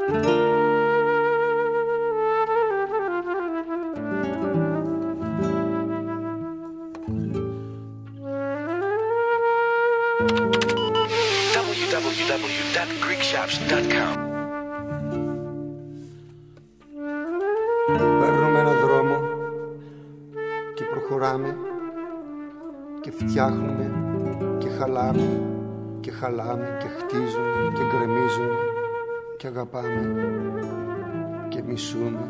www.greekshops.com. Παίρνουμε έναν δρόμο και προχωράμε και φτιάχνουμε και χαλάμε και χαλάμε και χτίζουμε και γκρεμίζουμε και αγαπάμε και μισούμε.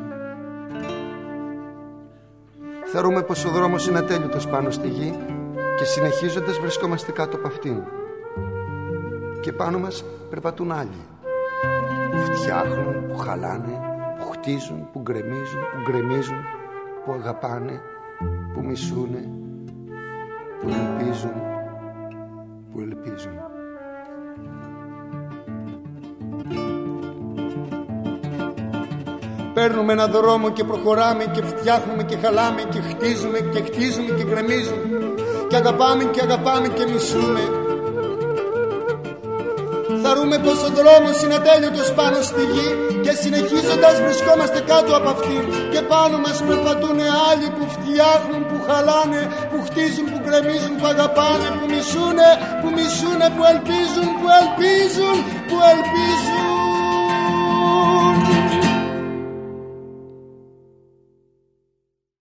Θεωρούμε πως ο δρόμος είναι ατέλειωτος πάνω στη γη και συνεχίζοντας βρισκόμαστε κάτω από αυτήν. Και πάνω μας περπατούν άλλοι που φτιάχνουν, που χαλάνε, που χτίζουν, που γκρεμίζουν, που γκρεμίζουν, που αγαπάνε, που μισούνε, που ελπίζουν, που ελπίζουν. Παίρνουμε έναν δρόμο και προχωράμε και φτιάχνουμε και χαλάμε και χτίζουμε και χτίζουμε και γκρεμίζουμε και αγαπάμε και αγαπάμε και μισούμε. Θαρούμε πως ο δρόμος είναι ατέλειωτος πάνω στη γη και συνεχίζοντας βρισκόμαστε κάτω από αυτήν. Και πάνω μας περπατούν άλλοι που φτιάχνουν, που χαλάνε, που χτίζουν, που γκρεμίζουν, που αγαπάνε, που μισούνε, που ελπίζουν, που ελπίζουν, που ελπίζουν.